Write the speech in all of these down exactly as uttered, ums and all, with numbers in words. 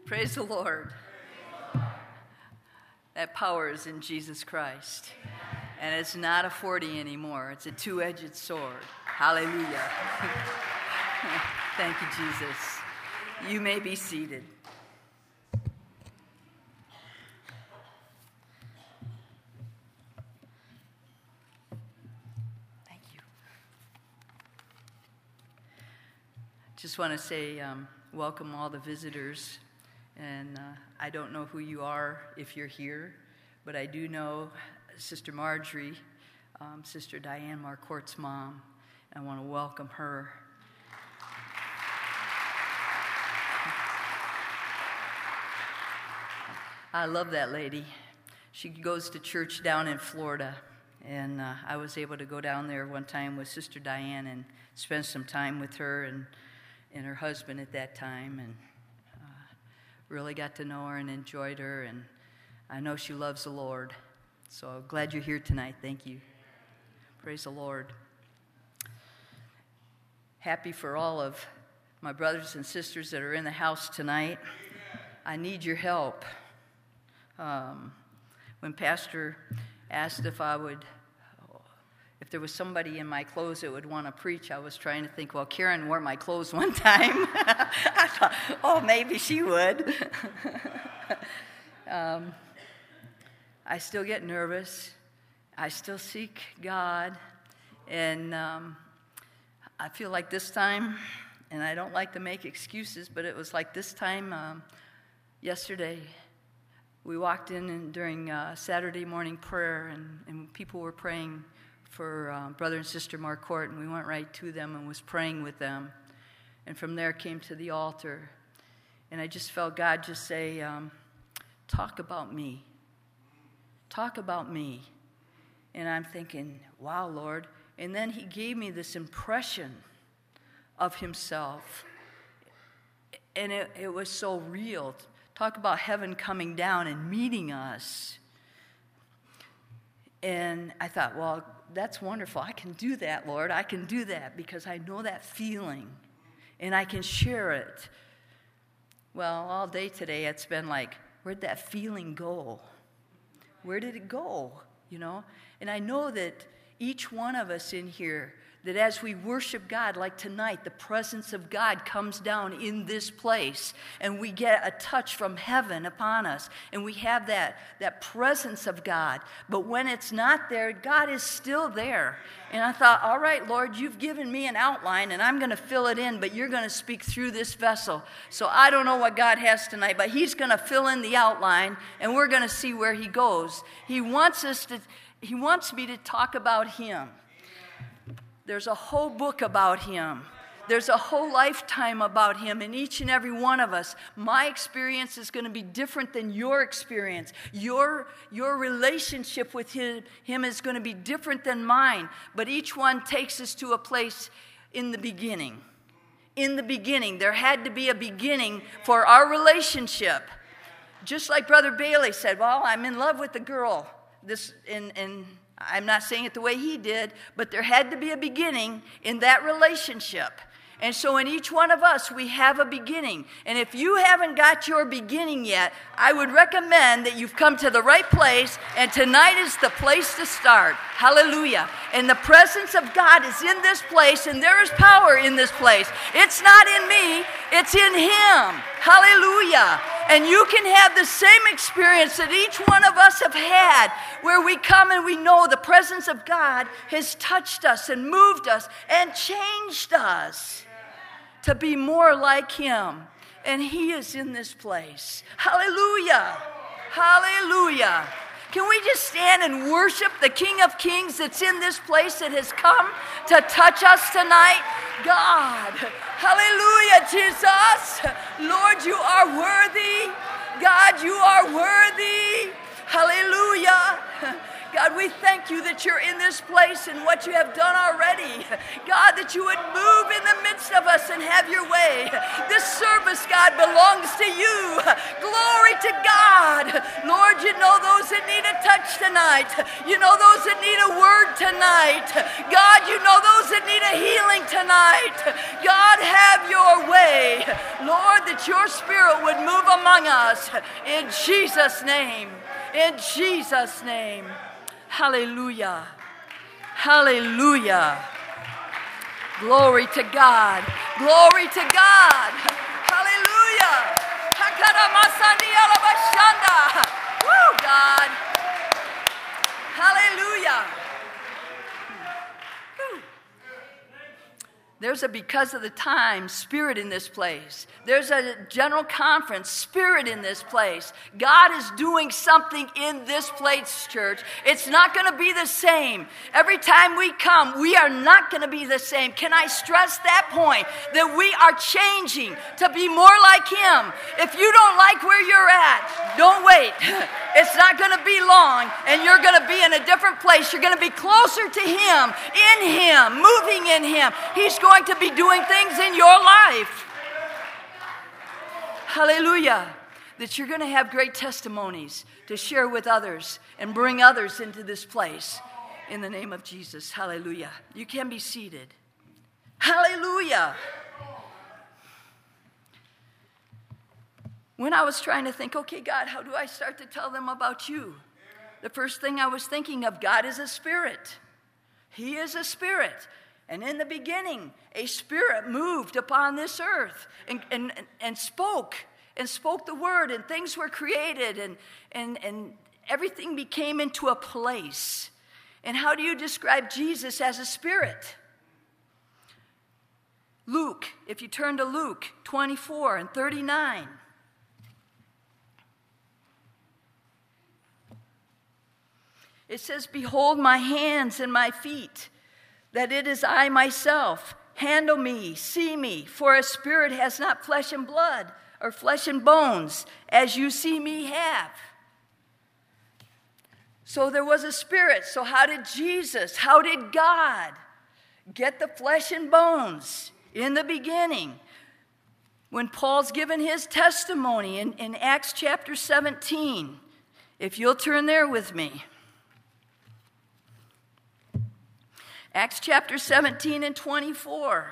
Praise the Lord. That power is in Jesus Christ. And it's not a forty anymore. It's a two-edged sword. Hallelujah. Thank you, Jesus. You may be seated. Thank you. Just want to say um, welcome all the visitors. And uh, I don't know who you are if you're here, but I do know Sister Marjorie, um, Sister Diane Marquardt's mom. I want to welcome her. I love that lady. She goes to church down in Florida, and uh, I was able to go down there one time with Sister Diane and spend some time with her and, and her husband at that time, and really got to know her and enjoyed her, and I know she loves the Lord. So glad you're here tonight. Thank you. Praise the Lord. Happy for all of my brothers and sisters that are in the house tonight. I need your help. Um, when Pastor asked if I would, if there was somebody in my clothes that would want to preach, I was trying to think, well, Karen wore my clothes one time. I thought, oh, maybe she would. um, I still get nervous. I still seek God. And um, I feel like this time, and I don't like to make excuses, but it was like this time um, yesterday. We walked in and during uh, Saturday morning prayer, and, and people were praying for uh, Brother and Sister Marquardt, and we went right to them and was praying with them. And from there came to the altar. And I just felt God just say, um, talk about me. Talk about me. And I'm thinking, wow, Lord. And then he gave me this impression of himself. And it, it was so real. Talk about heaven coming down and meeting us. And I thought, well, that's wonderful. I can do that, Lord. I can do that because I know that feeling, and I can share it. Well, all day today, it's been like, where'd that feeling go? Where did it go? You know? And I know that each one of us in here, that as we worship God, like tonight, the presence of God comes down in this place, and we get a touch from heaven upon us, and we have that, that presence of God. But when it's not there, God is still there. And I thought, all right, Lord, you've given me an outline, and I'm going to fill it in, but you're going to speak through this vessel. So I don't know what God has tonight, but he's going to fill in the outline, and we're going to see where he goes. He wants us to, he wants me to talk about him. There's a whole book about him. There's a whole lifetime about him in each and every one of us. My experience is going to be different than your experience. Your, your relationship with him, him is going to be different than mine. But each one takes us to a place in the beginning. In the beginning. There had to be a beginning for our relationship. Just like Brother Bailey said, well, I'm in love with the girl. This and and I'm not saying it the way he did, but there had to be a beginning in that relationship. And so in each one of us, we have a beginning. And if you haven't got your beginning yet, I would recommend that you've come to the right place, and tonight is the place to start. Hallelujah. And the presence of God is in this place, and there is power in this place. It's not in me, it's in him. Hallelujah. And you can have the same experience that each one of us have had, where we come and we know the presence of God has touched us and moved us and changed us to be more like him. And he is in this place. Hallelujah. Hallelujah. Can we just stand and worship the King of Kings that's in this place, that has come to touch us tonight? God. Hallelujah, Jesus. Lord, you are worthy. God, you are worthy. Hallelujah. God, we thank you that you're in this place and what you have done already. God, that you would move in the midst of us and have your way. This service, God, belongs to you. Glory to God. Lord, you know those that need a touch tonight. You know those that need a word tonight. God, you know those that need a healing tonight. God, have your way. Lord, that your Spirit would move among us. In Jesus' name. In Jesus' name. Hallelujah. Hallelujah. Glory to God. Glory to God. Hallelujah. Woo, God. Hallelujah. Woo. There's a because of the time spirit in this place. There's a general conference spirit in this place. God is doing something in this place, church. It's not going to be the same. Every time we come, we are not going to be the same. Can I stress that point? That we are changing to be more like Him. If you don't like where you're at, don't wait. It's not going to be long, and you're going to be in a different place. You're going to be closer to Him, in Him, moving in Him. He's going to be doing things in your life. Hallelujah. That you're going to have great testimonies to share with others and bring others into this place. In the name of Jesus. Hallelujah. You can be seated. Hallelujah. When I was trying to think, okay, God, how do I start to tell them about you? The first thing I was thinking of, God is a spirit. He is a spirit. And in the beginning, a spirit moved upon this earth and, and, and spoke, and spoke the word, and things were created, and, and, and everything became into a place. And how do you describe Jesus as a spirit? Luke, if you turn to Luke twenty-four and thirty-nine. It says, behold my hands and my feet, that it is I myself. Handle me, see me, for a spirit has not flesh and blood, or flesh and bones, as you see me have. So there was a spirit. So how did Jesus, how did God get the flesh and bones in the beginning? When Paul's given his testimony in, in Acts chapter seventeen, if you'll turn there with me. Acts chapter seventeen and twenty-four.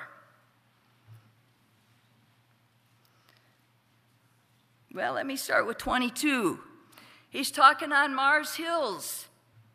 Well, let me start with twenty-two. He's talking on Mars Hills.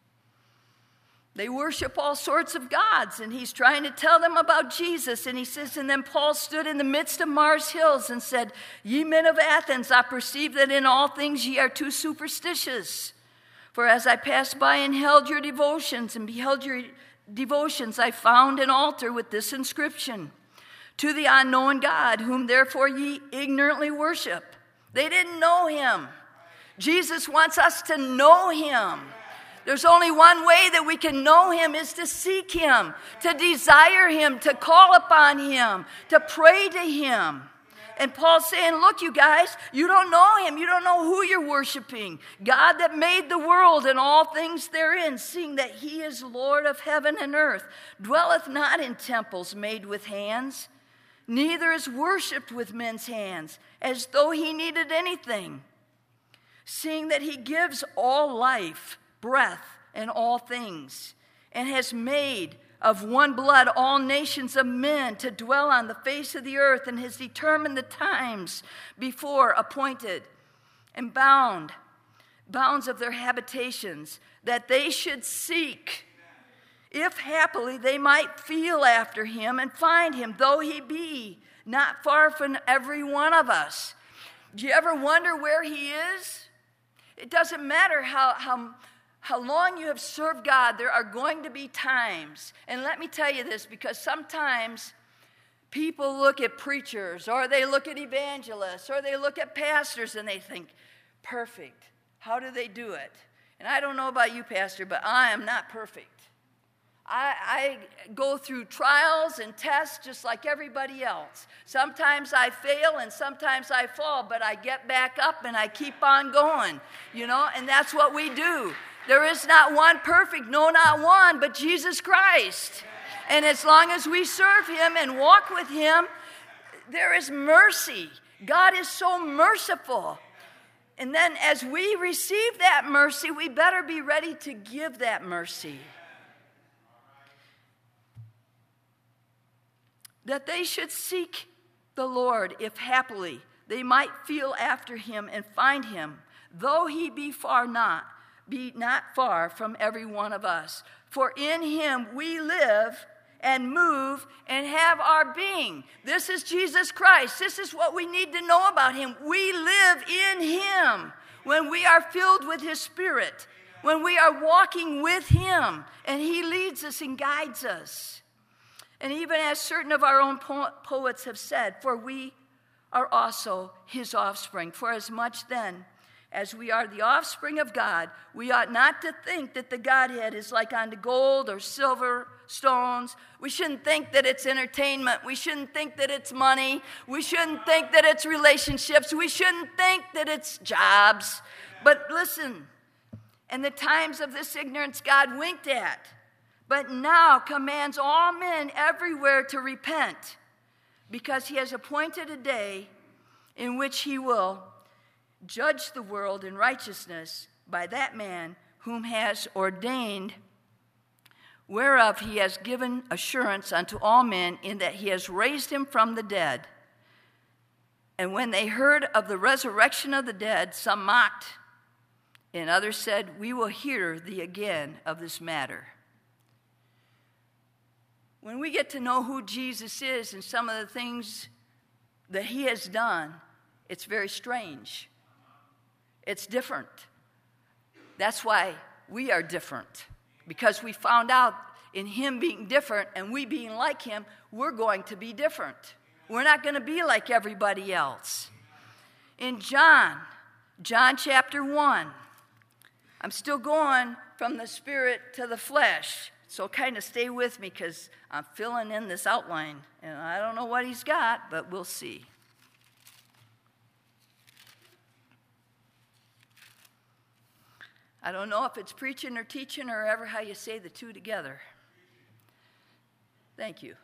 They worship all sorts of gods, and he's trying to tell them about Jesus. And he says, and then Paul stood in the midst of Mars Hills and said, ye men of Athens, I perceive that in all things ye are too superstitious. For as I passed by and held your devotions and beheld your devotions, I found an altar with this inscription, to the unknown God, whom therefore ye ignorantly worship. They didn't know him. Jesus wants us to know him. There's only one way that we can know him, is to seek him, to desire him, to call upon him, to pray to him. And Paul's saying, look, you guys, you don't know him. You don't know who you're worshiping. God that made the world and all things therein, seeing that he is Lord of heaven and earth, dwelleth not in temples made with hands, neither is worshipped with men's hands, as though he needed anything, seeing that he gives all life, breath, and all things, and has made of one blood all nations of men to dwell on the face of the earth, and has determined the times before appointed and bound, bounds of their habitations, that they should seek, if happily they might feel after him and find him, though he be not far from every one of us. Do you ever wonder where he is? It doesn't matter how, how, how long you have served God, there are going to be times. And let me tell you this, because sometimes people look at preachers, or they look at evangelists, or they look at pastors, and they think, perfect. How do they do it? And I don't know about you, Pastor, but I am not perfect. I, I go through trials and tests just like everybody else. Sometimes I fail and sometimes I fall, but I get back up and I keep on going, you know, and that's what we do. There is not one perfect, no, not one, but Jesus Christ. And as long as we serve him and walk with him, there is mercy. God is so merciful. And then as we receive that mercy, we better be ready to give that mercy. That they should seek the Lord, if happily they might feel after him and find him, though he be far not, be not far from every one of us. For in him we live and move and have our being. This is Jesus Christ. This is what we need to know about him. We live in him when we are filled with his Spirit, when we are walking with him, and he leads us and guides us. And even as certain of our own po- poets have said, for we are also his offspring. For as much then as we are the offspring of God, we ought not to think that the Godhead is like unto gold or silver, stones. We shouldn't think that it's entertainment. We shouldn't think that it's money. We shouldn't think that it's relationships. We shouldn't think that it's jobs. But listen, in the times of this ignorance God winked at, but now commands all men everywhere to repent, because he has appointed a day in which he will judge the world in righteousness by that man whom has ordained, whereof he has given assurance unto all men, in that he has raised him from the dead. And when they heard of the resurrection of the dead, some mocked, and others said, we will hear thee again of this matter. When we get to know who Jesus is and some of the things that he has done, it's very strange. It's different. That's why we are different. Because we found out in him being different and we being like him, we're going to be different. We're not going to be like everybody else. In John, John chapter one, I'm still going from the spirit to the flesh. So kind of stay with me because I'm filling in this outline. And I don't know what he's got, but we'll see. I don't know if it's preaching or teaching or ever how you say the two together. Thank you.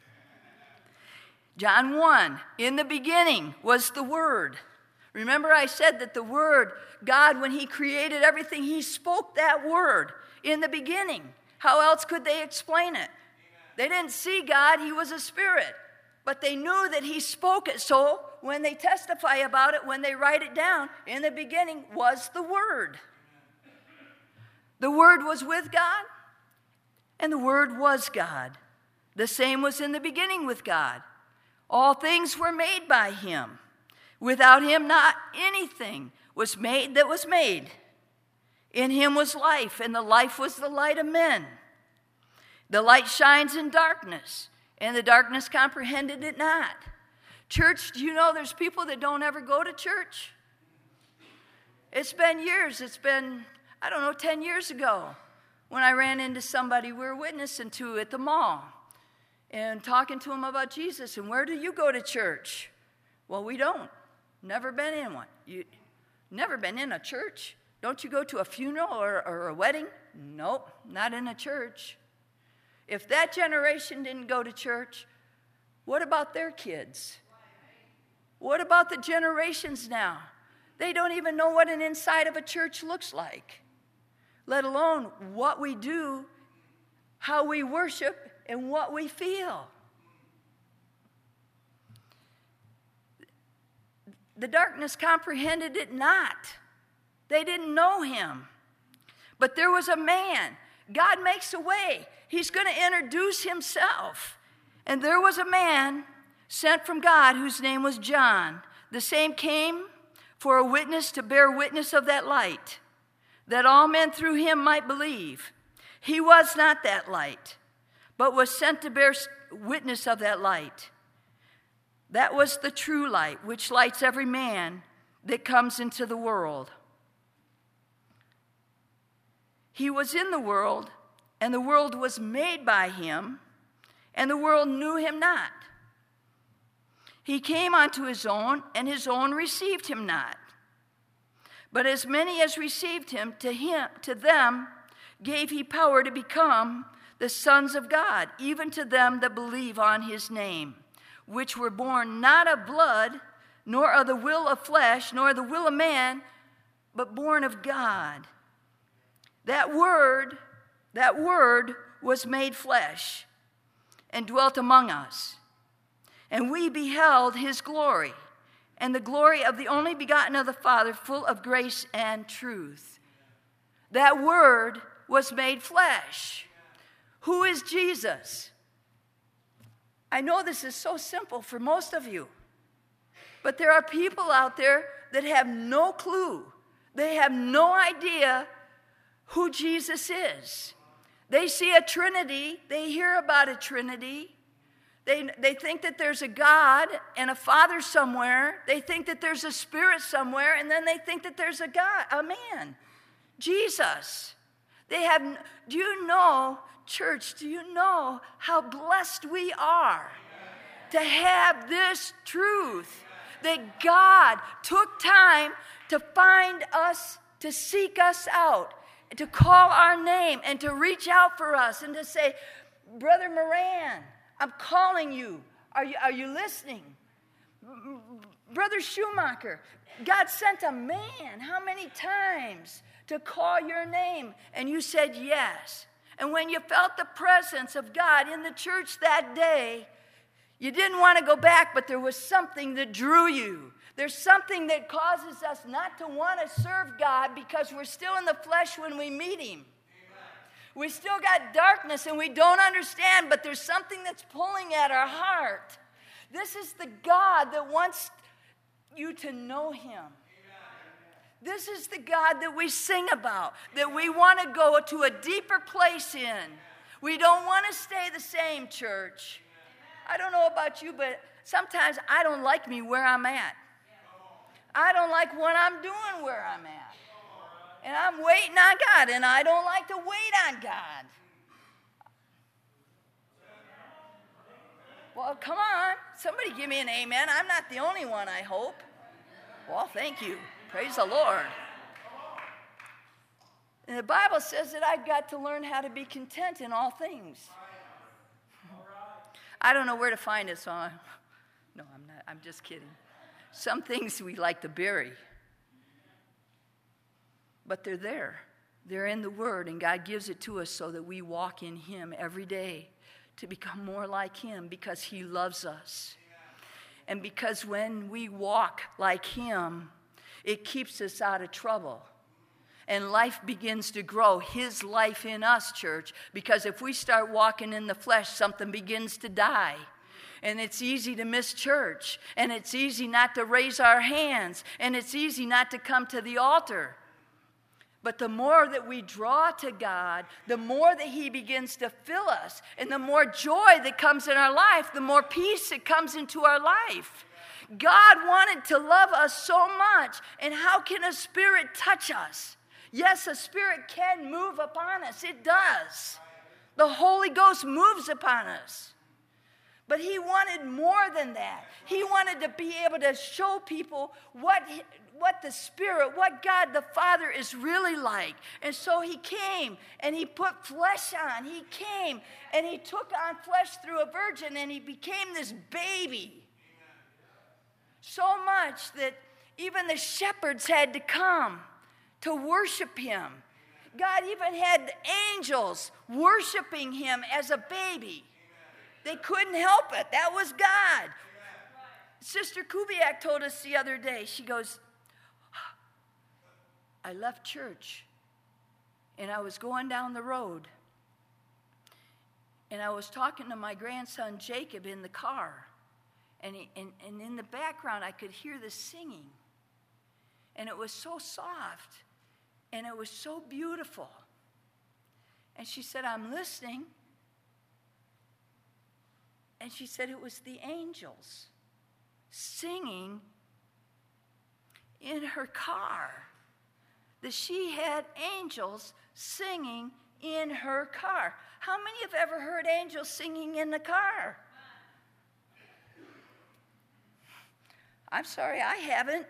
John one, in the beginning was the Word. Remember I said that the Word, God, when he created everything, he spoke that word in the beginning. How else could they explain it? They didn't see God, he was a spirit. But they knew that he spoke it. So when they testify about it, when they write it down, in the beginning was the Word. The Word was with God, and the Word was God. The same was in the beginning with God. All things were made by him. Without him, not anything was made that was made. In him was life, and the life was the light of men. The light shines in darkness, and the darkness comprehended it not. Church, do you know there's people that don't ever go to church? It's been years. It's been, I don't know, ten years ago when I ran into somebody we were witnessing to at the mall and talking to him about Jesus. And where do you go to church? Well, we don't. Never been in one. You never been in a church? Don't you go to a funeral or, or a wedding? Nope, not in a church. If that generation didn't go to church, what about their kids? What about the generations now? They don't even know what an inside of a church looks like, let alone what we do, how we worship, and what we feel. The darkness comprehended it not. They didn't know him. But there was a man. God makes a way. He's going to introduce himself. And there was a man sent from God whose name was John. The same came for a witness to bear witness of that light, that all men through him might believe. He was not that light, but was sent to bear witness of that light. That was the true light, which lights every man that comes into the world. He was in the world, and the world was made by him, and the world knew him not. He came unto his own, and his own received him not. But as many as received him, to him, to them gave he power to become the sons of God, even to them that believe on his name, which were born not of blood, nor of the will of flesh, nor the will of man, but born of God. That word, that word was made flesh and dwelt among us. And we beheld his glory, and the glory of the only begotten of the Father, full of grace and truth. That word was made flesh. Who is Jesus? I know this is so simple for most of you, but there are people out there that have no clue. They have no idea who Jesus is. They see a Trinity. They hear about a Trinity. They, they think that there's a God and a Father somewhere. They think that there's a Spirit somewhere, and then they think that there's a God, a man, Jesus. They have. Do you know, church? Do you know how blessed we are to have this truth that God took time to find us, to seek us out, to call our name, and to reach out for us, and to say, Brother Moran, I'm calling you. Are you, are you listening? Brother Schumacher, God sent a man how many times to call your name, and you said yes. And when you felt the presence of God in the church that day, you didn't want to go back, but there was something that drew you. There's something that causes us not to want to serve God because we're still in the flesh when we meet him. We still got darkness and we don't understand, but there's something that's pulling at our heart. This is the God that wants you to know him. This is the God that we sing about, that we want to go to a deeper place in. We don't want to stay the same, church. I don't know about you, but sometimes I don't like me where I'm at. I don't like what I'm doing where I'm at. And I'm waiting on God, and I don't like to wait on God. Well, come on. Somebody give me an amen. I'm not the only one, I hope. Well, thank you. Praise the Lord. And the Bible says that I've got to learn how to be content in all things. I don't know where to find it, so I, no, I'm not. I'm just kidding. Some things we like to bury, but they're there. They're in the Word, and God gives it to us so that we walk in him every day to become more like him because he loves us. And because when we walk like him, it keeps us out of trouble. And life begins to grow, his life in us, church, because if we start walking in the flesh, something begins to die. And it's easy to miss church, and it's easy not to raise our hands, and it's easy not to come to the altar. But the more that we draw to God, the more that he begins to fill us, and the more joy that comes in our life, the more peace that comes into our life. God wanted to love us so much, and how can a spirit touch us? Yes, a spirit can move upon us. It does. The Holy Ghost moves upon us. But he wanted more than that. He wanted to be able to show people what, what the Spirit, what God the Father is really like. And so he came and he put flesh on. He came and he took on flesh through a virgin, and he became this baby. So much that even the shepherds had to come to worship him. God even had angels worshiping him as a baby. They couldn't help it. That was God. Amen. Sister Kubiak told us the other day, she goes, I left church, and I was going down the road, and I was talking to my grandson Jacob in the car, and, he, and, and in the background I could hear the singing, and it was so soft, and it was so beautiful. And she said, I'm listening. And she said it was the angels singing in her car. That she had angels singing in her car. How many have ever heard angels singing in the car? I'm sorry, I haven't.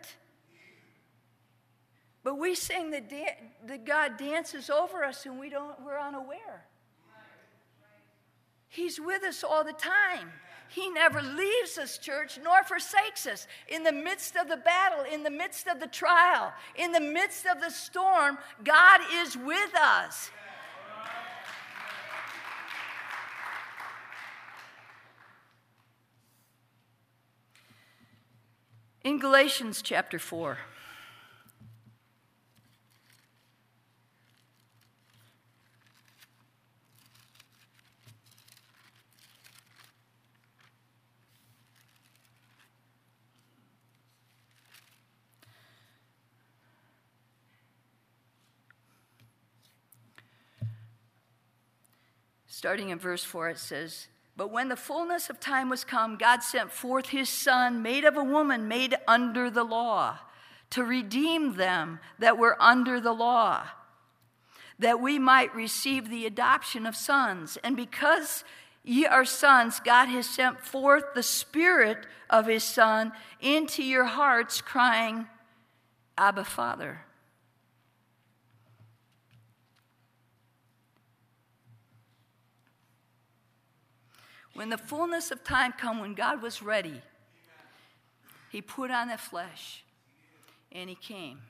But we sing that da- that God dances over us, and we don't, we're unaware. He's with us all the time. He never leaves us, church, nor forsakes us. In the midst of the battle, in the midst of the trial, in the midst of the storm, God is with us. In Galatians chapter four, starting in verse four, it says, "But when the fullness of time was come, God sent forth his Son, made of a woman, made under the law, to redeem them that were under the law, that we might receive the adoption of sons. And because ye are sons, God has sent forth the Spirit of his Son into your hearts, crying, Abba, Father." When the fullness of time come, when God was ready, he put on the flesh and he came.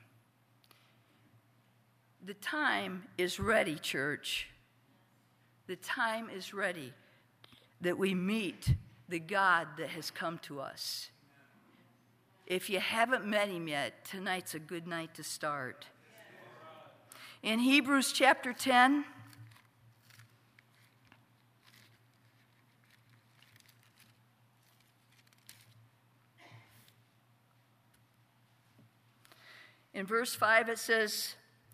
The time is ready, church. The time is ready that we meet the God that has come to us. If you haven't met him yet, tonight's a good night to start. In Hebrews chapter ten, in verse five, it says,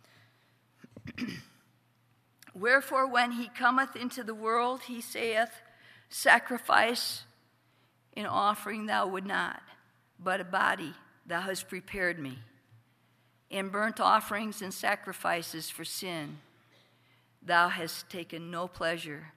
"Wherefore when he cometh into the world, he saith, Sacrifice and offering thou would not, but a body thou hast prepared me. In burnt offerings and sacrifices for sin thou hast taken no pleasure.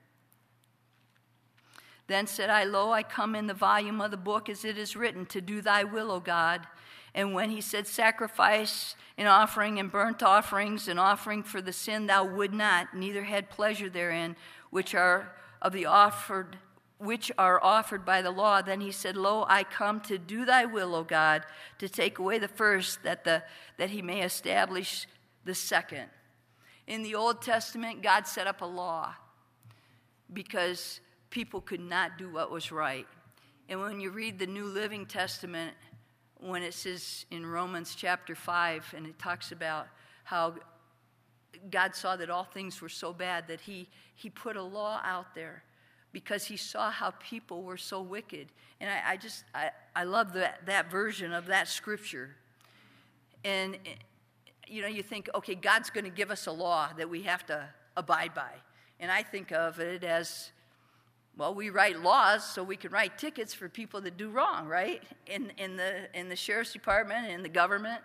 Then said I, Lo, I come in the volume of the book as it is written, to do thy will, O God. And when he said, Sacrifice and offering and burnt offerings and offering for the sin thou would not, neither had pleasure therein, which are of the offered, which are offered by the law. Then he said, Lo, I come to do thy will, O God, to take away the first, that the that he may establish the second." In the Old Testament, God set up a law because people could not do what was right. And when you read the New Living Testament, when it says in Romans chapter five, and it talks about how God saw that all things were so bad that he, he put a law out there because he saw how people were so wicked. And I, I just, I, I love that, that version of that scripture. And, you know, you think, okay, God's going to give us a law that we have to abide by. And I think of it as, well, we write laws so we can write tickets for people that do wrong, right? In, in, the, in the sheriff's department and in the government.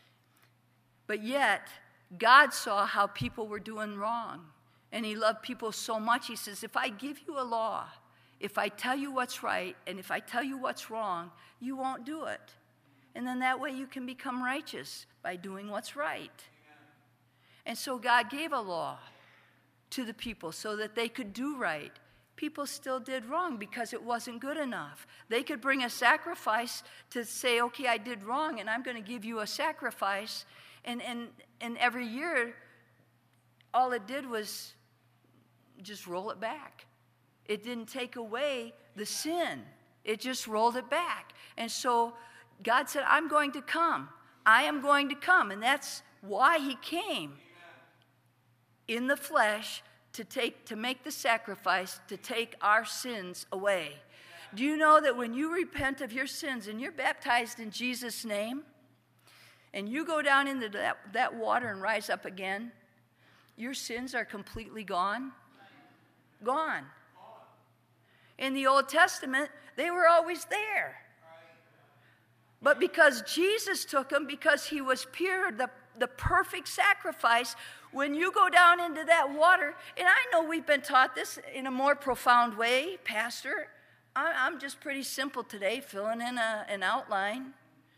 But yet, God saw how people were doing wrong. And he loved people so much, he says, if I give you a law, if I tell you what's right, and if I tell you what's wrong, you won't do it. And then that way you can become righteous by doing what's right. Amen. And so God gave a law to the people so that they could do right. People still did wrong because it wasn't good enough. They could bring a sacrifice to say, okay, I did wrong, and I'm going to give you a sacrifice. And, and, and every year, all it did was just roll it back. It didn't take away the sin. It just rolled it back. And so God said, I'm going to come. I am going to come. And that's why he came in the flesh, to take to make the sacrifice to take our sins away. Do you know that when you repent of your sins and you're baptized in Jesus' name, and you go down into that, that water and rise up again, your sins are completely gone? Gone. In the Old Testament, they were always there. But because Jesus took them, because he was pure, the, the perfect sacrifice, when you go down into that water, and I know we've been taught this in a more profound way, Pastor. I, I'm just pretty simple today, filling in a, an outline,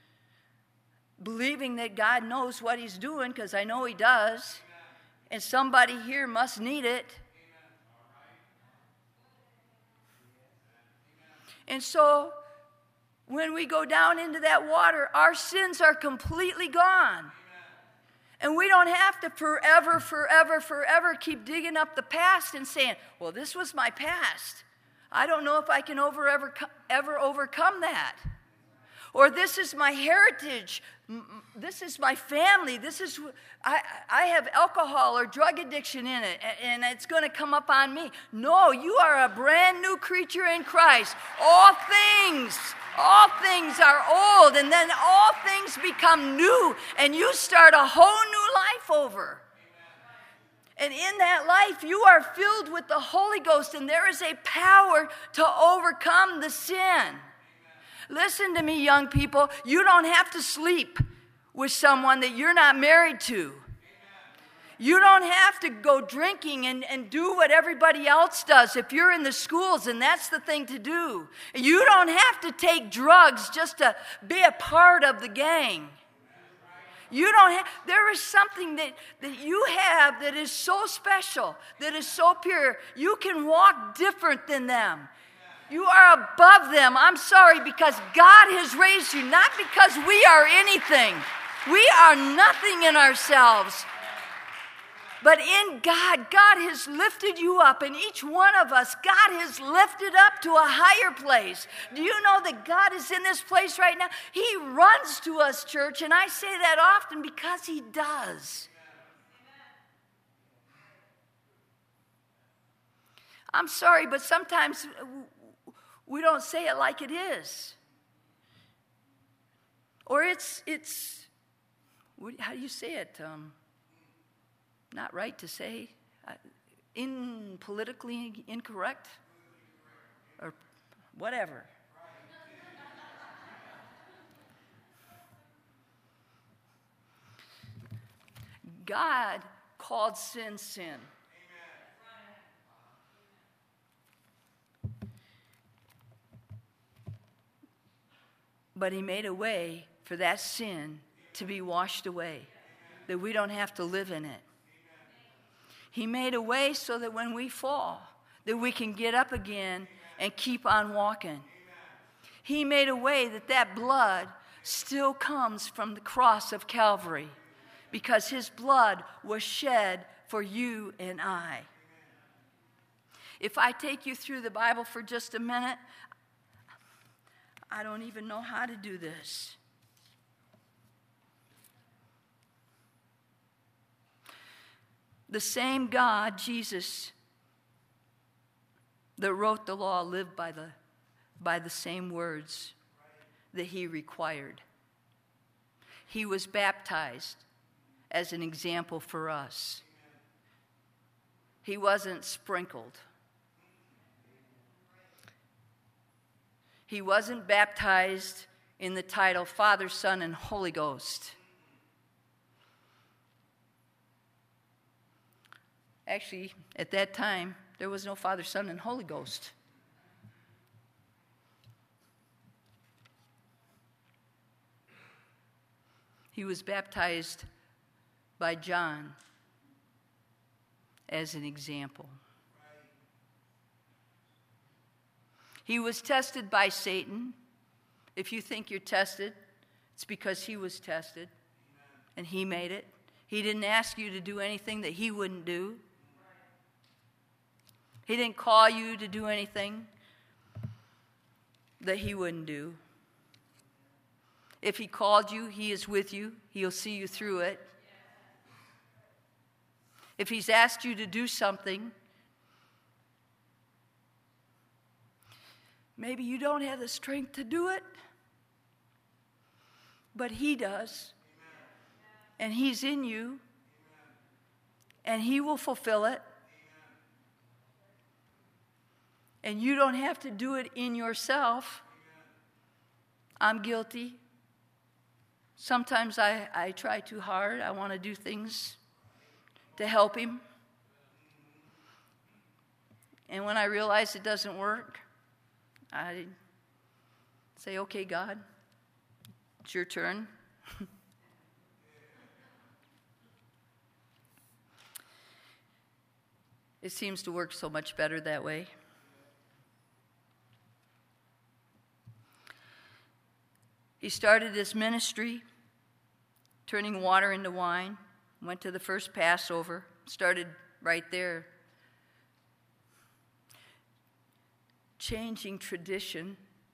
believing that God knows what he's doing, because I know he does, and somebody here must need it. And so when we go down into that water, our sins are completely gone. And we don't have to forever, forever, forever keep digging up the past and saying, well, this was my past. I don't know if I can over, ever, ever overcome that. Or this is my heritage. This is my family. This is, I, I have alcohol or drug addiction in it, and it's going to come up on me. No, you are a brand new creature in Christ. All things, all things are old, and then all things become new, and you start a whole new life over. And in that life, you are filled with the Holy Ghost, and there is a power to overcome the sin. Listen to me, young people. You don't have to sleep with someone that you're not married to. You don't have to go drinking and, and do what everybody else does if you're in the schools, and that's the thing to do. You don't have to take drugs just to be a part of the gang. You don't have, there is something that, that you have that is so special, that is so pure. You can walk different than them. You are above them. I'm sorry, because God has raised you, not because we are anything. We are nothing in ourselves. But in God, God has lifted you up, and each one of us, God has lifted up to a higher place. Do you know that God is in this place right now? He runs to us, church, and I say that often because He does. I'm sorry, but sometimes we don't say it like it is. Or it's, it's how do you say it? Um, not right to say. Uh, in politically incorrect? Or whatever. God called sin, sin. But He made a way for that sin to be washed away, that we don't have to live in it. He made a way so that when we fall, that we can get up again and keep on walking. He made a way that that blood still comes from the cross of Calvary, because His blood was shed for you and I. If I take you through the Bible for just a minute, I don't even know how to do this. The same God, Jesus, that wrote the law lived by the, by the same words that He required. He was baptized as an example for us. He wasn't sprinkled. He wasn't baptized in the title Father, Son, and Holy Ghost. Actually, at that time, there was no Father, Son, and Holy Ghost. He was baptized by John as an example. He was tested by Satan. If you think you're tested, it's because he was tested, and he made it. He didn't ask you to do anything that he wouldn't do. He didn't call you to do anything that he wouldn't do. If he called you, he is with you. He'll see you through it. If he's asked you to do something, maybe you don't have the strength to do it, but he does. And he's in you, and he will fulfill it. And you don't have to do it in yourself. I'm guilty. Sometimes I, I try too hard. I want to do things to help him. And when I realize it doesn't work, I say, okay, God, it's your turn. It seems to work so much better that way. He started his ministry, turning water into wine, went to the first Passover, started right there. Changing tradition.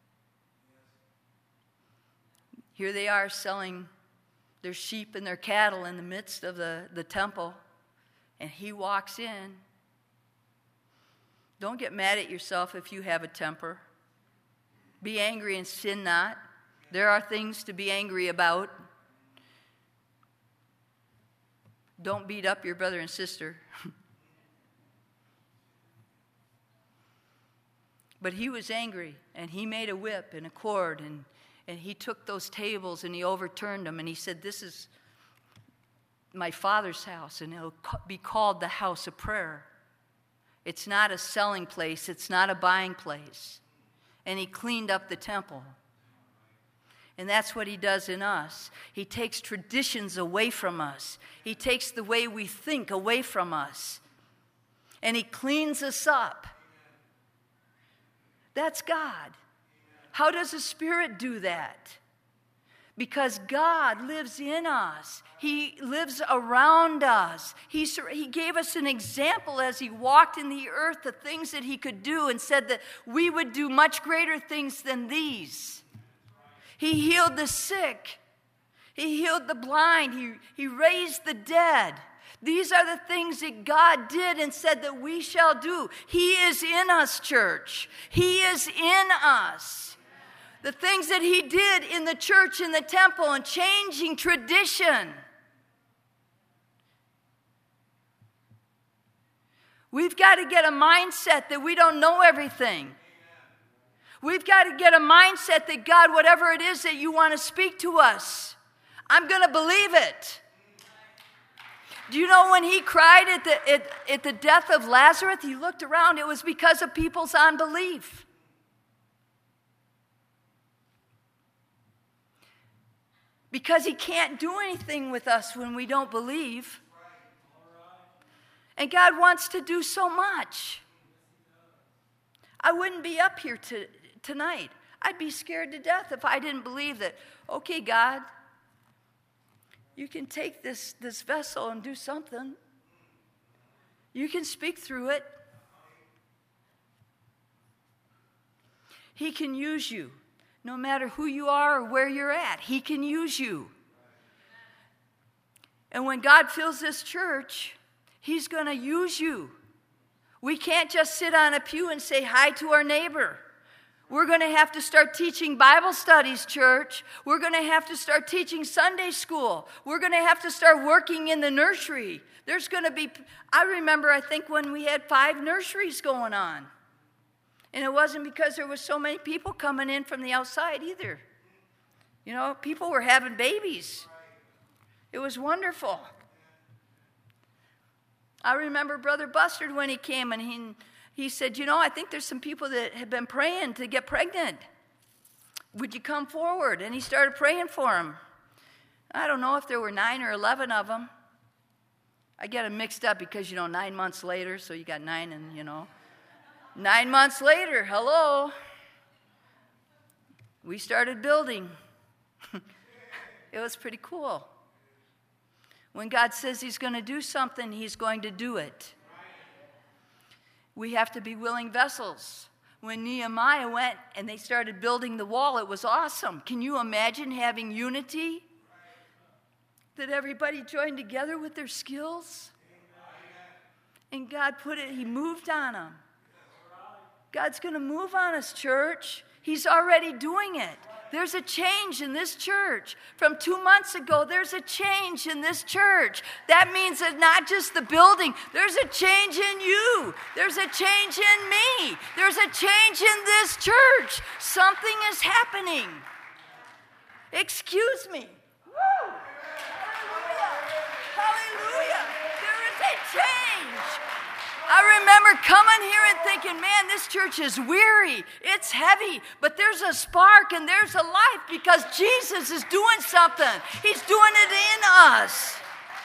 Here they are selling their sheep and their cattle in the midst of the, the temple, and he walks in. Don't get mad at yourself if you have a temper. Be angry and sin not. There are things to be angry about. Don't beat up your brother and sister. But he was angry, and he made a whip and a cord, and, and he took those tables and he overturned them, and he said, this is my Father's house, and it'll be called the house of prayer. It's not a selling place. It's not a buying place. And he cleaned up the temple. And that's what he does in us. He takes traditions away from us. He takes the way we think away from us. And he cleans us up. That's God. How does the Spirit do that? Because God lives in us. He lives around us. He, he gave us an example as he walked in the earth, the things that he could do, and said that we would do much greater things than these. He healed the sick. He healed the blind. He, he raised the dead. These are the things that God did and said that we shall do. He is in us, church. He is in us. The things that he did in the church, in the temple, and changing tradition. We've got to get a mindset that we don't know everything. We've got to get a mindset that God, whatever it is that you want to speak to us, I'm going to believe it. Do you know when he cried at the, at, at the death of Lazarus, he looked around, it was because of people's unbelief. Because he can't do anything with us when we don't believe. And God wants to do so much. I wouldn't be up here to, tonight. I'd be scared to death if I didn't believe that, okay, God, you can take this, this vessel and do something. You can speak through it. He can use you. No matter who you are or where you're at, he can use you. And when God fills this church, he's going to use you. We can't just sit on a pew and say hi to our neighbor. We're going to have to start teaching Bible studies, church. We're going to have to start teaching Sunday school. We're going to have to start working in the nursery. There's going to be, I remember, I think, when we had five nurseries going on. And it wasn't because there was so many people coming in from the outside either. You know, people were having babies. It was wonderful. I remember Brother Bustard when he came and he, he said, you know, I think there's some people that have been praying to get pregnant. Would you come forward? And he started praying for them. I don't know if there were nine or eleven of them. I get them mixed up because, you know, nine months later, so you got nine and, you know. Nine months later, hello, we started building. It was pretty cool. When God says he's going to do something, he's going to do it. We have to be willing vessels. When Nehemiah went and they started building the wall, it was awesome. Can you imagine having unity? That everybody joined together with their skills? And God put it, he moved on them. God's going to move on us, church. He's already doing it. There's a change in this church. From two months ago, there's a change in this church. That means that not just the building, there's a change in you. There's a change in me. There's a change in this church. Something is happening. Excuse me. Woo! Hallelujah. Hallelujah. There is a change. I remember coming here and thinking, man, this church is weary. It's heavy. But there's a spark and there's a life because Jesus is doing something. He's doing it in us.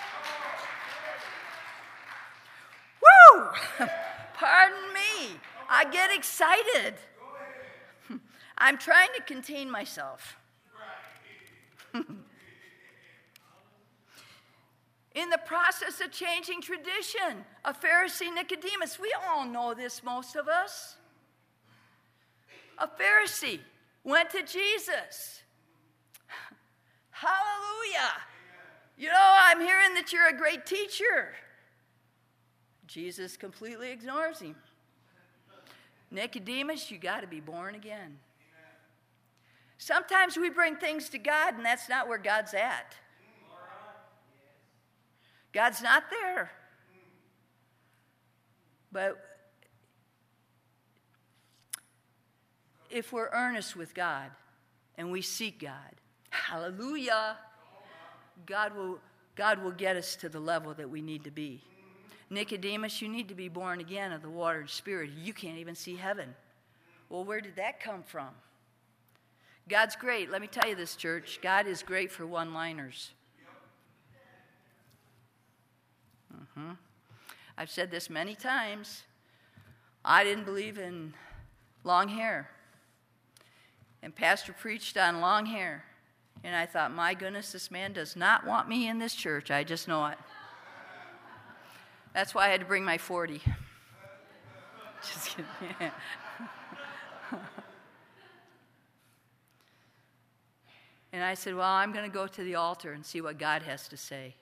Woo! Pardon me. I get excited. I'm trying to contain myself. In the process of changing tradition, a Pharisee Nicodemus, we all know this, most of us. A Pharisee went to Jesus. Hallelujah. You know, I'm hearing that you're a great teacher. Jesus completely ignores him. Nicodemus, you got to be born again. Sometimes we bring things to God, and that's not where God's at. God's not there. But if we're earnest with God and we seek God, hallelujah, God will, God will get us to the level that we need to be. Nicodemus, you need to be born again of the water and spirit. You can't even see heaven. Well, where did that come from? God's great. Let me tell you this, church. God is great for one-liners. Mm-hmm. I've said this many times. I didn't believe in long hair. And Pastor preached on long hair. And I thought, my goodness, this man does not want me in this church. I just know it. That's why I had to bring my forty. Just kidding. Yeah. And I said, well, I'm going to go to the altar and see what God has to say.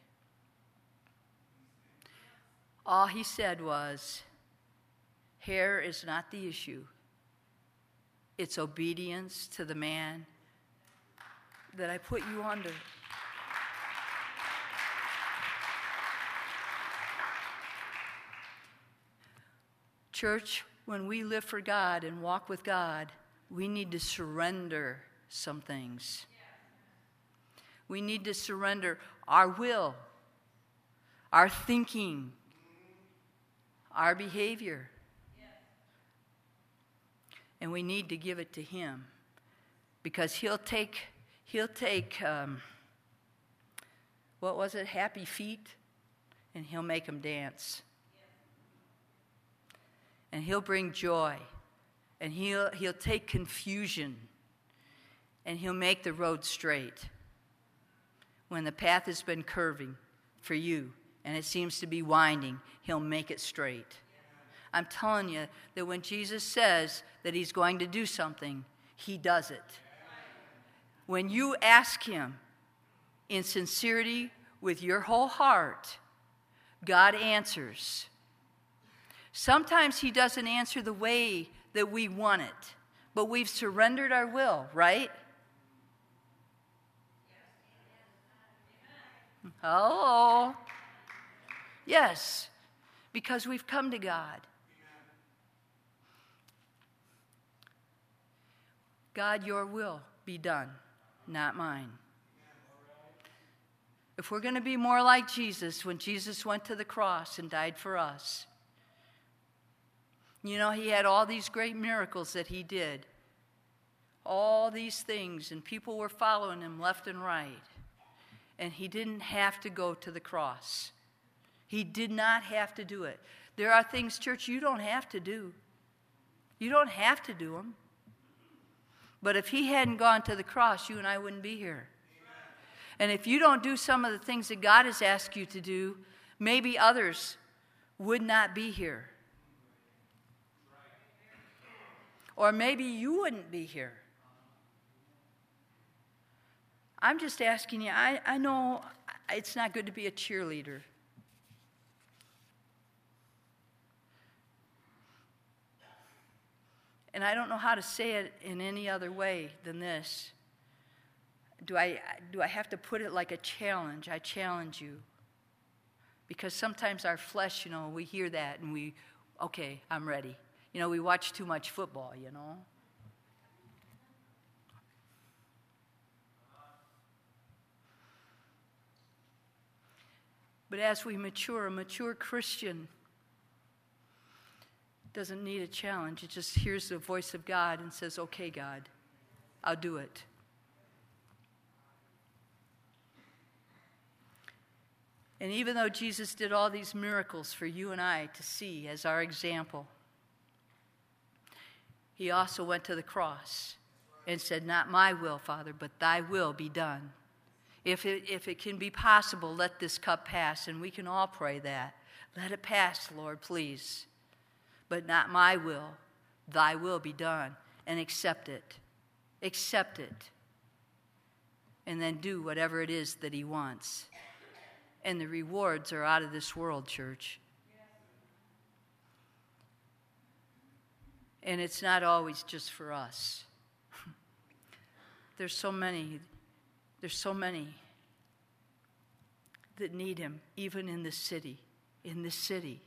All he said was, hair is not the issue. It's obedience to the man that I put you under. Church, when we live for God and walk with God, we need to surrender some things. We need to surrender our will, our thinking, our behavior. And we need to give it to him, because he'll take, he'll take, um, what was it, happy feet, and he'll make them dance. And he'll bring joy, and he'll, he'll take confusion, and he'll make the road straight. When the path has been curving for you, and it seems to be winding, he'll make it straight. I'm telling you that when Jesus says that he's going to do something, he does it. When you ask him in sincerity with your whole heart, God answers. Sometimes he doesn't answer the way that we want it, but we've surrendered our will, right? Oh, yes, because we've come to God. God, your will be done, not mine. If we're going to be more like Jesus, when Jesus went to the cross and died for us, you know, he had all these great miracles that he did. All these things, and people were following him left and right. And he didn't have to go to the cross. He did not have to do it. There are things, church, you don't have to do. You don't have to do them. But if he hadn't gone to the cross, you and I wouldn't be here. And if you don't do some of the things that God has asked you to do, maybe others would not be here. Or maybe you wouldn't be here. I'm just asking you, I, I know it's not good to be a cheerleader. And I don't know how to say it in any other way than this. Do I, do I have to put it like a challenge? I challenge you. Because sometimes our flesh, you know, we hear that and we, okay, I'm ready. You know, we watch too much football, you know. But as we mature, a mature Christian doesn't need a challenge. It just hears the voice of God and says, okay, God, I'll do it. And even though Jesus did all these miracles for you and I to see as our example, he also went to the cross and said, not my will, Father, but thy will be done. If it, if it can be possible, let this cup pass, and we can all pray that. Let it pass, Lord, please. But not my will, thy will be done. And accept it. Accept it. And then do whatever it is that he wants. And the rewards are out of this world, church. And it's not always just for us. There's so many, there's so many that need him, even in this city, in this city.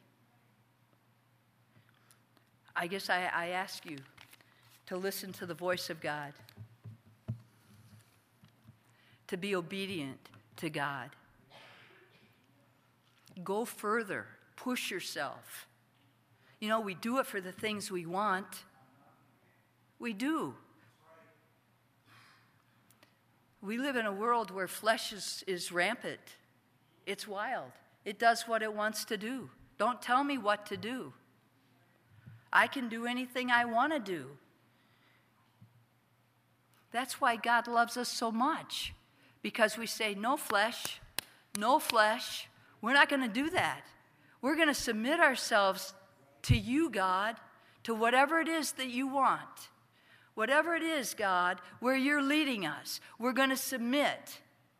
I guess I, I ask you to listen to the voice of God, to be obedient to God. Go further, push yourself. You know, we do it for the things we want. We do. We live in a world where flesh is, is rampant. It's wild. It does what it wants to do. Don't tell me what to do. I can do anything I want to do. That's why God loves us so much. Because we say, no flesh, no flesh. We're not going to do that. We're going to submit ourselves to you, God, to whatever it is that you want. Whatever it is, God, where you're leading us, we're going to submit.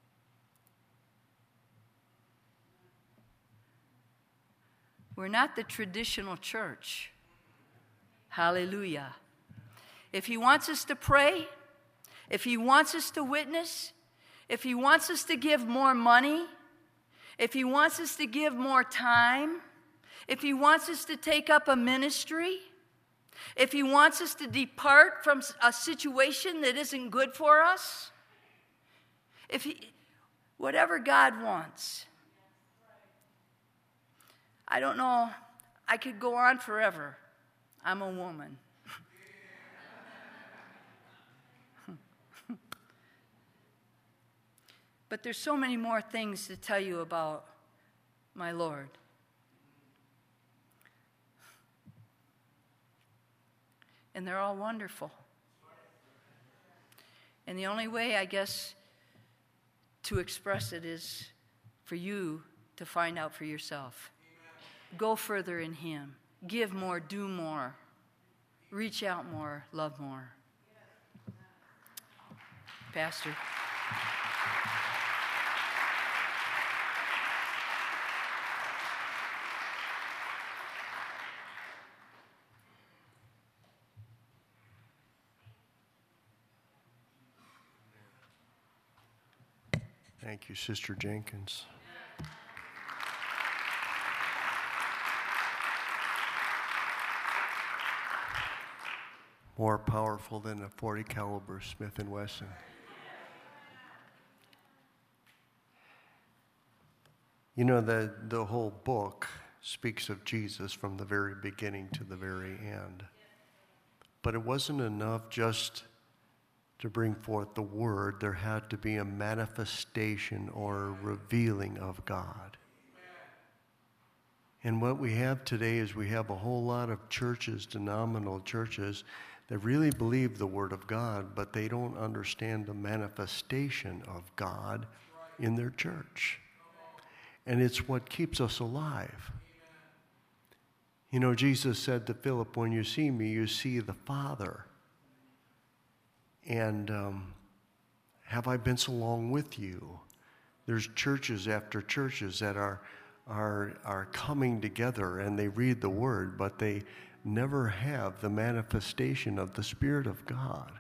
We're not the traditional church. Hallelujah. If he wants us to pray, if he wants us to witness, if he wants us to give more money, if he wants us to give more time, if he wants us to take up a ministry, if he wants us to depart from a situation that isn't good for us, if he, whatever God wants. I don't know, I could go on forever. I'm a woman. But there's so many more things to tell you about my Lord. And they're all wonderful. And the only way, I guess, to express it is for you to find out for yourself. Amen. Go further in him. Give more, do more. Reach out more, love more. Pastor. Thank you, Sister Jenkins. More powerful than a forty caliber Smith and Wesson. You know, the, the whole book speaks of Jesus from the very beginning to the very end. But it wasn't enough just to bring forth the word. There had to be a manifestation or revealing of God. And what we have today is we have a whole lot of churches, denominational churches, that really believe the word of God, but they don't understand the manifestation of God in their church. And it's what keeps us alive. You know, Jesus said to Philip, when you see me, you see the Father. And um, have I been so long with you? There's churches after churches that are, are, are coming together and they read the word, but they never have the manifestation of the Spirit of God.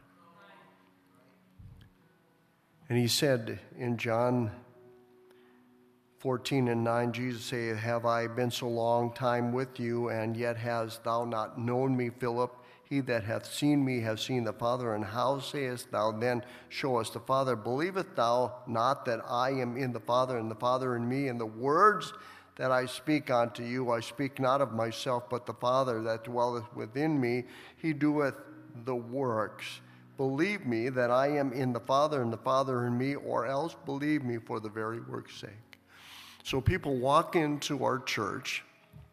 And he said in John fourteen and nine, Jesus said, have I been so long time with you, and yet hast thou not known me, Philip? He that hath seen me hath seen the Father, and how sayest thou then, show us the Father? Believest thou not that I am in the Father, and the Father in me? And the words that I speak unto you, I speak not of myself, but the Father that dwelleth within me, he doeth the works. Believe me that I am in the Father, and the Father in me, or else believe me for the very work's sake. So people walk into our church,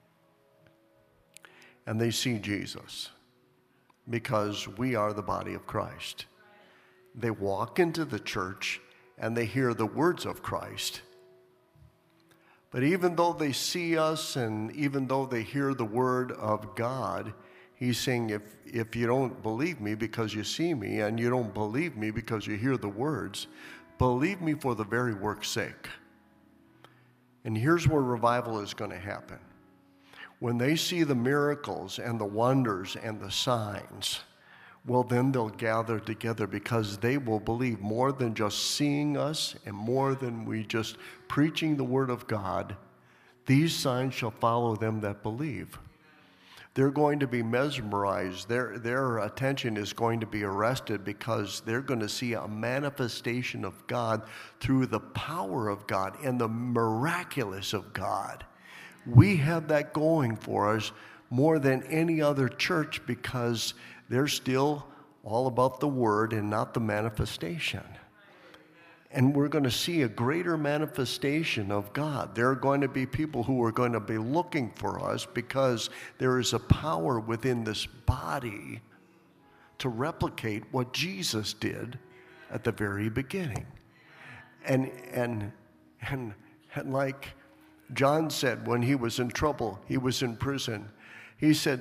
and they see Jesus, because we are the body of Christ. They walk into the church and they hear the words of Christ. But even though they see us and even though they hear the word of God, he's saying, if, if you don't believe me because you see me, and you don't believe me because you hear the words, believe me for the very work's sake. And here's where revival is going to happen. When they see the miracles and the wonders and the signs, well, then they'll gather together because they will believe more than just seeing us and more than we just preaching the word of God. These signs shall follow them that believe. They're going to be mesmerized. Their, their attention is going to be arrested because they're going to see a manifestation of God through the power of God and the miraculous of God. We have that going for us more than any other church because they're still all about the word and not the manifestation. And we're going to see a greater manifestation of God. There are going to be people who are going to be looking for us because there is a power within this body to replicate what Jesus did at the very beginning. And, and, and, and like John said when he was in trouble, he was in prison, he said,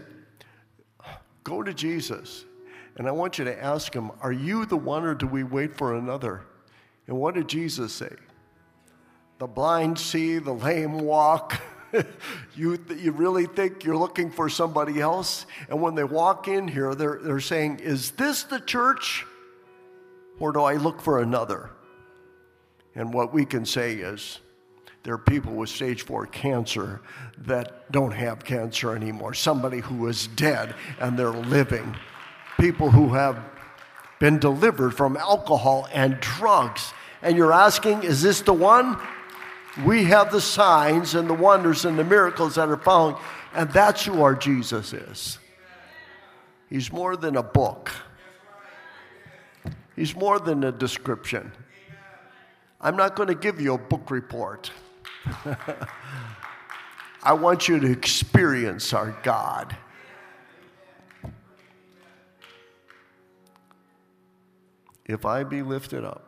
go to Jesus, and I want you to ask him, are you the one or do we wait for another? And what did Jesus say? The blind see, the lame walk. you, you really think you're looking for somebody else? And when they walk in here, they're, they're saying, is this the church or do I look for another? And what we can say is, there are people with stage four cancer that don't have cancer anymore. Somebody who is dead and they're living. People who have been delivered from alcohol and drugs. And you're asking, is this the one? We have the signs and the wonders and the miracles that are found. And that's who our Jesus is. He's more than a book. He's more than a description. I'm not going to give you a book report. I want you to experience our God. If I be lifted up,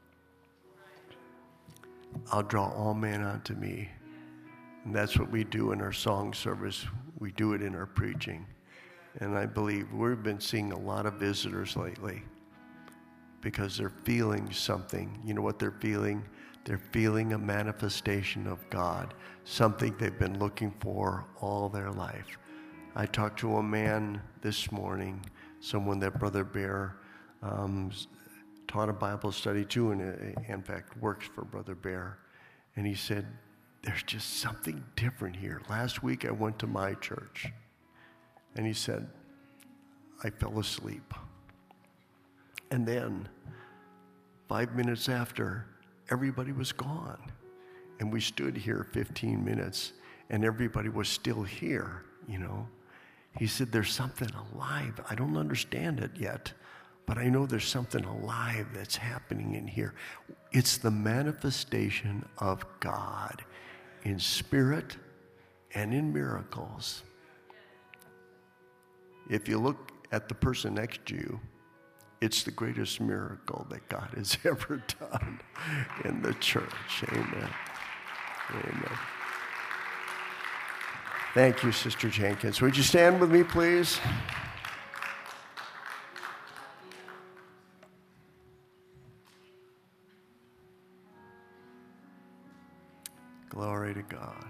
I'll draw all men unto me. And that's what we do in our song service. We do it in our preaching. And I believe we've been seeing a lot of visitors lately because they're feeling something. You know what they're feeling? They're feeling a manifestation of God, something they've been looking for all their life. I talked to a man this morning, someone that Brother Bear um, taught a Bible study to, and in fact works for Brother Bear. And he said, there's just something different here. Last week I went to my church, and he said, I fell asleep. And then, five minutes after, everybody was gone. And we stood here fifteen minutes, and everybody was still here, you know. He said, there's something alive. I don't understand it yet, but I know there's something alive that's happening in here. It's the manifestation of God in spirit and in miracles. If you look at the person next to you, it's the greatest miracle that God has ever done in the church. Amen. Amen. Thank you, Sister Jenkins. Would you stand with me, please? Glory to God.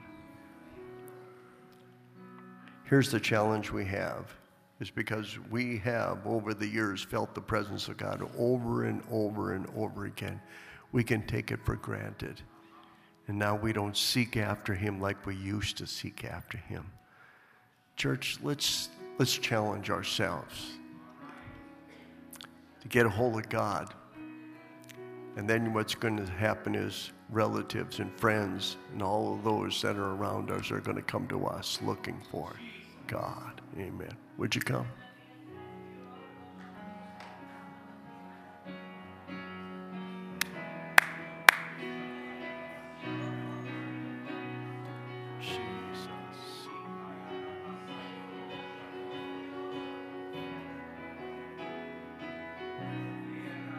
Here's the challenge we have. Is because we have, over the years, felt the presence of God over and over and over again. We can take it for granted. And now we don't seek after him like we used to seek after him. Church, let's, let's challenge ourselves to get a hold of God. And then what's going to happen is relatives and friends and all of those that are around us are going to come to us looking for God. Amen. Would you come?